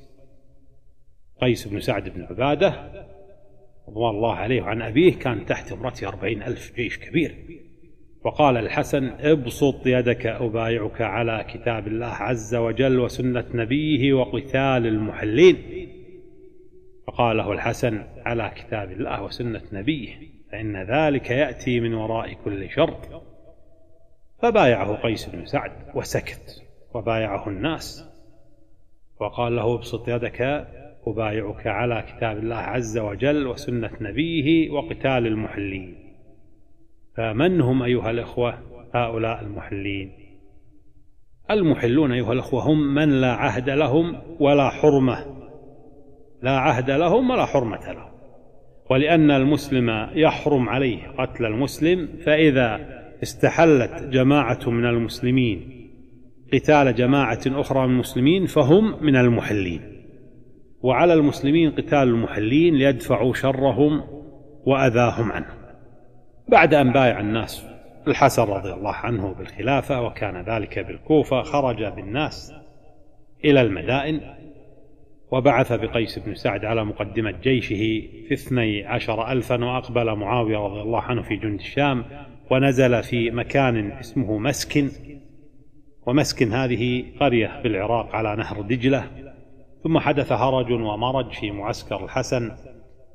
Speaker 1: قيس بن سعد بن عبادة رضوان الله عليه وعن أبيه، كان تحت إمرته 40,000، جيش كبير. وقال الحسن: ابسط يدك أبايعك على كتاب الله عز وجل وسنة نبيه وقتال المحلين. فقاله الحسن: على كتاب الله وسنة نبيه، فإن ذلك يأتي من وراء كل شرط. فبايعه قيس بن سعد وسكت، وبايعه الناس، وقال له: ابسط يدك أبايعك على كتاب الله عز وجل وسنة نبيه وقتال المحلين. فمن هم أيها الأخوة هؤلاء المحلين؟ المحلون أيها الأخوة هم من لا عهد لهم ولا حرمة، لا عهد لهم ولا حرمة لهم. ولأن المسلم يحرم عليه قتل المسلم، فإذا استحلت جماعة من المسلمين قتال جماعة أخرى من المسلمين فهم من المحلين، وعلى المسلمين قتال المحلين ليدفعوا شرهم وأذاهم عنه. بعد أن بايع الناس الحسن رضي الله عنه بالخلافة، وكان ذلك بالكوفة، خرج بالناس إلى المدائن، وبعث بقيس بن سعد على مقدمة جيشه في 12,000، وأقبل معاوية رضي الله عنه في جند الشام، ونزل في مكان اسمه مسكن، ومسكن هذه قرية بالعراق على نهر دجلة. ثم حدث هرج ومرج في معسكر الحسن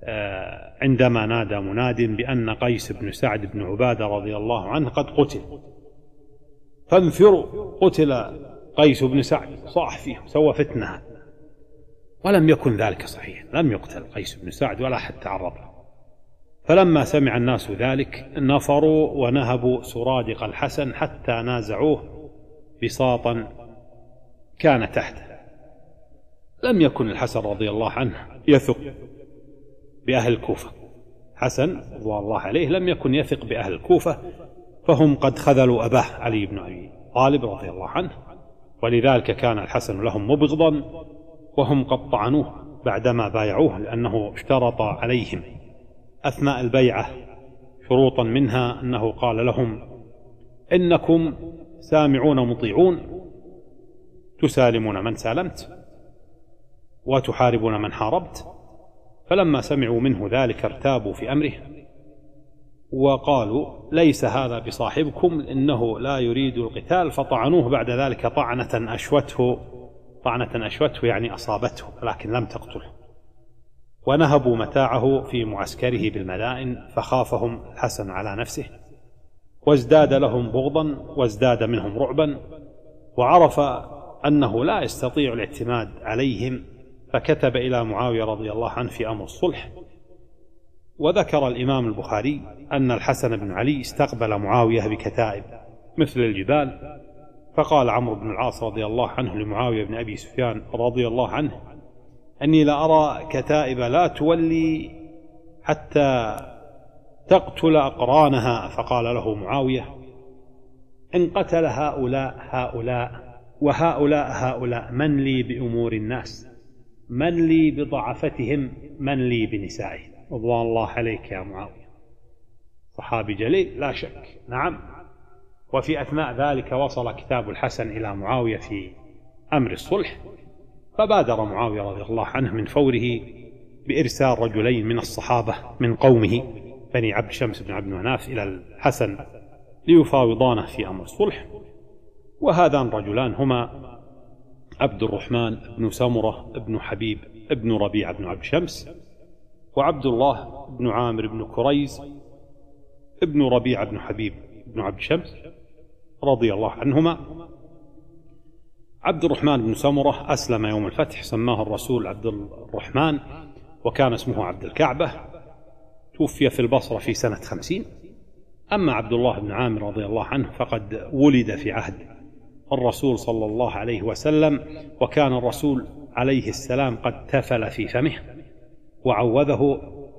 Speaker 1: عندما نادى مناد بأن قيس بن سعد بن عبادة رضي الله عنه قد قتل، فانفروا، قتل قيس بن سعد، صاح فيهم، سوى فتنة. ولم يكن ذلك صحيح، لم يقتل قيس بن سعد ولا حتى تعرض له. فلما سمع الناس ذلك نفروا ونهبوا سرادق الحسن حتى نازعوه بساطا كان تحته. لم يكن الحسن رضي الله عنه يثق بأهل الكوفة، حسن رضي الله عليه لم يكن يثق بأهل الكوفة، فهم قد خذلوا أباه علي بن أبي طالب رضي الله عنه، ولذلك كان الحسن لهم مبغضا، وهم قد طعنوه بعدما بايعوه، لأنه اشترط عليهم أثناء البيعة شروطا، منها أنه قال لهم: إنكم سامعون مطيعون، تسالمون من سالمت وتحاربون من حاربت. فلما سمعوا منه ذلك ارتابوا في أمره وقالوا: ليس هذا بصاحبكم، إنه لا يريد القتال. فطعنوه بعد ذلك طعنة أشوته يعني أصابته لكن لم تقتله. ونهبوا متاعه في معسكره بالمدائن، فخافهم الحسن على نفسه، وازداد لهم بغضا وازداد منهم رعبا، وعرف أنه لا يستطيع الاعتماد عليهم، فكتب إلى معاوية رضي الله عنه في أمر الصلح. وذكر الإمام البخاري أن الحسن بن علي استقبل معاوية بكتائب مثل الجبال، فقال عمرو بن العاص رضي الله عنه لمعاوية بن أبي سفيان رضي الله عنه: أني لأرى كتائب لا تولي حتى تقتل أقرانها. فقال له معاوية: إن قتل هؤلاء وهؤلاء من لي بأمور الناس؟ من لي بضعفتهم؟ من لي بنسائهم؟ رضوان الله عليك يا معاوية. صحابي جليل لا شك، نعم. وفي أثناء ذلك وصل كتاب الحسن إلى معاوية في أمر الصلح، فبادر معاوية رضي الله عنه من فوره بإرسال رجلين من الصحابة من قومه بني عبد شمس بن عبد مناف إلى الحسن ليفاوضانه في أمر الصلح. وهذان الرجلان هما عبد الرحمن بن سمرة بن حبيب بن ربيعة بن عبد شمس، وعبد الله بن عامر بن كريز بن ربيعة بن حبيب بن عبد شمس رضي الله عنهما. عبد الرحمن بن سمرة أسلم يوم الفتح، سماه الرسول عبد الرحمن، وكان اسمه عبد الكعبة، توفي في البصرة في سنة 50. أما عبد الله بن عامر رضي الله عنه فقد ولد في عهد الرسول صلى الله عليه وسلم، وكان الرسول عليه السلام قد تفل في فمه وعوذه،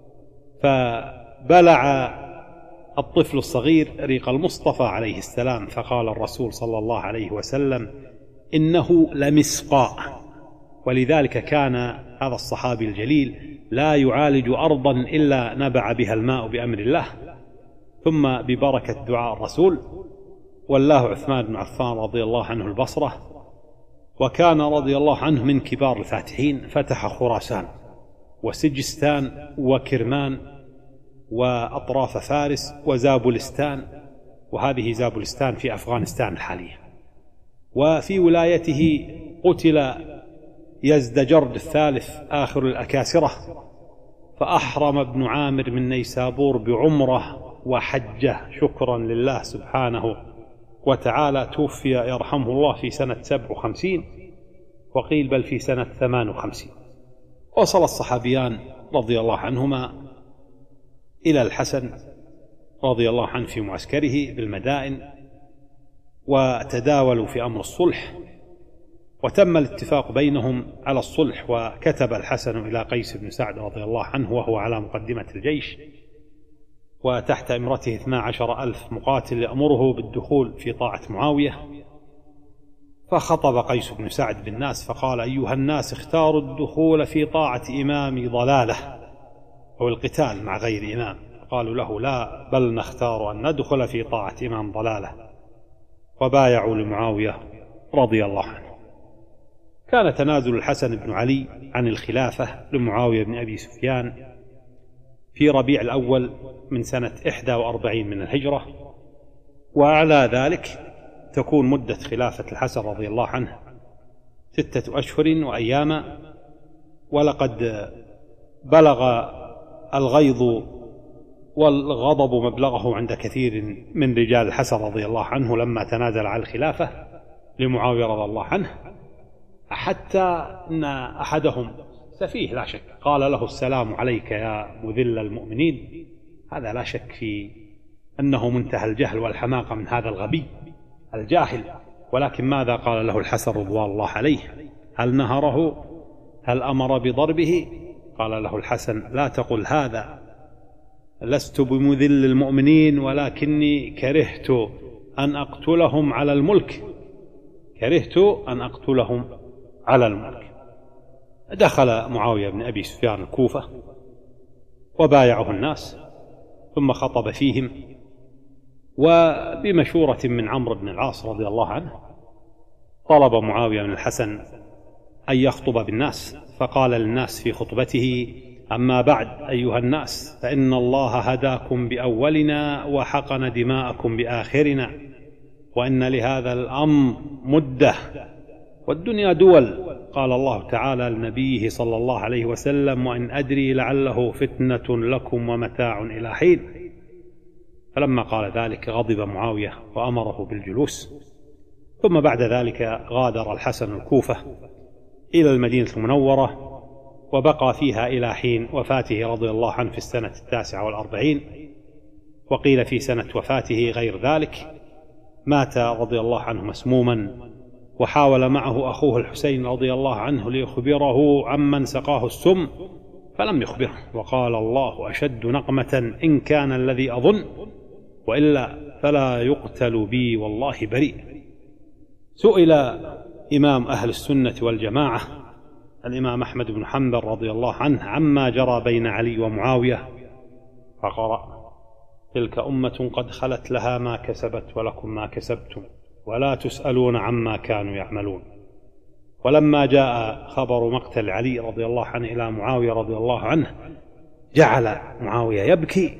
Speaker 1: فبلع الطفل الصغير ريق المصطفى عليه السلام، فقال الرسول صلى الله عليه وسلم: إنه لمسقاء. ولذلك كان هذا الصحابي الجليل لا يعالج أرضا إلا نبع بها الماء بأمر الله، ثم ببركة دعاء الرسول والله عثمان بن عفان رضي الله عنه البصرة، وكان رضي الله عنه من كبار الفاتحين، فتح خراسان وسجستان وكرمان وأطراف فارس وزابلستان، وهذه زابلستان في أفغانستان الحالية. وفي ولايته قتل يزدجرد الثالث آخر الأكاسرة، فأحرم ابن عامر من نيسابور بعمرة وحجة شكرا لله سبحانه وتعالى. توفي يرحمه الله في سنة 57، وقيل بل في سنة 58. وصل الصحابيان رضي الله عنهما إلى الحسن رضي الله عنه في معسكره بالمدائن، وتداولوا في أمر الصلح، وتم الاتفاق بينهم على الصلح. وكتب الحسن إلى قيس بن سعد رضي الله عنه وهو على مقدمة الجيش، وتحت إمرته 12,000 مقاتل يأمره بالدخول في طاعة معاوية. فخطب قيس بن سعد بالناس فقال: أيها الناس، اختاروا الدخول في طاعة إمام ضلالة أو القتال مع غير إمام. قالوا له: لا، بل نختار أن ندخل في طاعة إمام ضلالة. وبايعوا لمعاوية رضي الله عنه. كان تنازل الحسن بن علي عن الخلافة لمعاوية بن أبي سفيان في ربيع الأول من سنة 41 من الهجرة، وعلى ذلك تكون مدة خلافة الحسن رضي الله عنه 6 أشهر وأياما. ولقد بلغ الغيظ والغضب مبلغه عند كثير من رجال الحسن رضي الله عنه لما تنازل عن الخلافة لمعاوية رضي الله عنه، حتى أن أحدهم سفيه لا شك قال له: السلام عليك يا مذل المؤمنين. هذا لا شك في أنه منتهى الجهل والحماقة من هذا الغبي الجاهل. ولكن ماذا قال له الحسن رضوان الله عليه؟ هل نهره؟ هل أمر بضربه؟ قال له الحسن: لا تقل هذا، لست بمذل المؤمنين، ولكني كرهت أن أقتلهم على الملك، كرهت أن أقتلهم على الملك. دخل معاوية بن أبي سفيان الكوفة وبايعه الناس، ثم خطب فيهم، وبمشورة من عمرو بن العاص رضي الله عنه طلب معاوية بن الحسن أن يخطب بالناس، فقال للناس في خطبته: أما بعد أيها الناس، فإن الله هداكم بأولنا وحقن دماءكم بآخرنا، وإن لهذا الأمر مدة والدنيا دول. قال الله تعالى لنبيه صلى الله عليه وسلم: وإن أدري لعله فتنة لكم ومتاع إلى حين. فلما قال ذلك غضب معاوية وأمره بالجلوس. ثم بعد ذلك غادر الحسن الكوفة إلى المدينة المنورة، وبقى فيها إلى حين وفاته رضي الله عنه في السنة 49، وقيل في سنة وفاته غير ذلك. مات رضي الله عنه مسموما، وحاول معه أخوه الحسين رضي الله عنه ليخبره عمن سقاه السم فلم يخبره، وقال: الله أشد نقمة إن كان الذي أظن، وإلا فلا يقتل بي والله بريء. سئل إمام أهل السنة والجماعة الإمام أحمد بن حنبل رضي الله عنه عما جرى بين علي ومعاوية، فقرأ: تلك أمة قد خلت لها ما كسبت ولكم ما كسبتم ولا تسألون عما كانوا يعملون. ولما جاء خبر مقتل علي رضي الله عنه إلى معاوية رضي الله عنه جعل معاوية يبكي،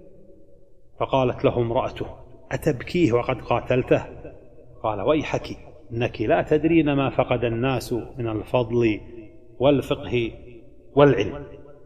Speaker 1: فقالت له امرأته: أتبكيه وقد قاتلته؟ قال: ويحك، إنك لا تدرين ما فقد الناس من الفضل والفقه والعلم.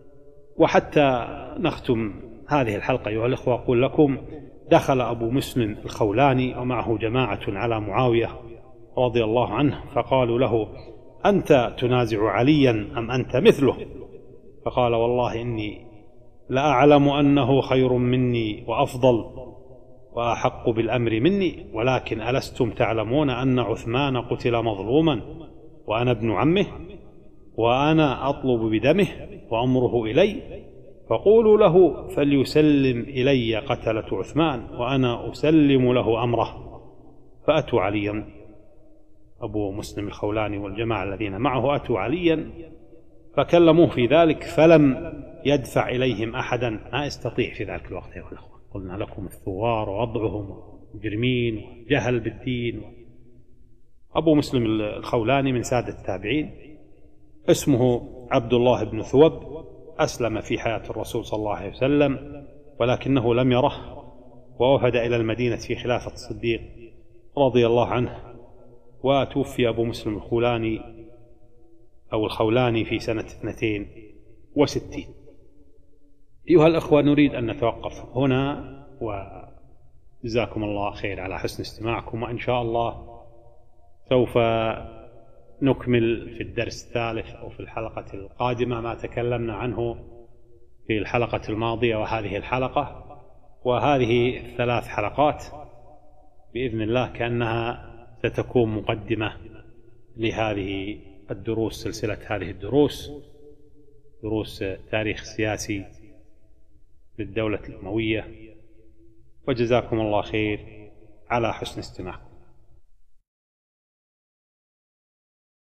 Speaker 1: وحتى نختم هذه الحلقة أيها الأخوة أقول لكم: دخل أبو مسلم الخولاني ومعه جماعة على معاوية رضي الله عنه، فقالوا له: أنت تنازع عليا أم أنت مثله؟ فقال: والله إني لأعلم أنه خير مني وأفضل وأحق بالأمر مني، ولكن ألستم تعلمون أن عثمان قتل مظلوما وأنا ابن عمه، وأنا أطلب بدمه وأمره إلي، فقولوا له فليسلم إلي قتلة عثمان وأنا أسلم له أمره. فأتوا عليا، أبو مسلم الخولاني والجماعة الذين معه أتوا عليا فكلموه في ذلك، فلم يدفع إليهم أحدا، ما يستطيع في ذلك الوقت يا أخوة. قلنا لكم الثوار ووضعهم مجرمين وجهل بالدين. أبو مسلم الخولاني من سادة التابعين، اسمه عبد الله بن ثوب، أسلم في حياة الرسول صلى الله عليه وسلم ولكنه لم يره، ووفد إلى المدينة في خلافة الصديق رضي الله عنه، وتوفي أبو مسلم الخولاني أو الخولاني في سنة 62. أيها الأخوة، نريد أن نتوقف هنا، وجزاكم الله خير على حسن استماعكم، وإن شاء الله سوف نكمل في الدرس الثالث أو في الحلقة القادمة ما تكلمنا عنه في الحلقة الماضية وهذه الحلقة، وهذه 3 حلقات بإذن الله كأنها ستكون مقدمة لهذه الدروس، سلسلة هذه الدروس، دروس تاريخ سياسي للدولة الأموية. وجزاكم الله خير على حسن استماعكم.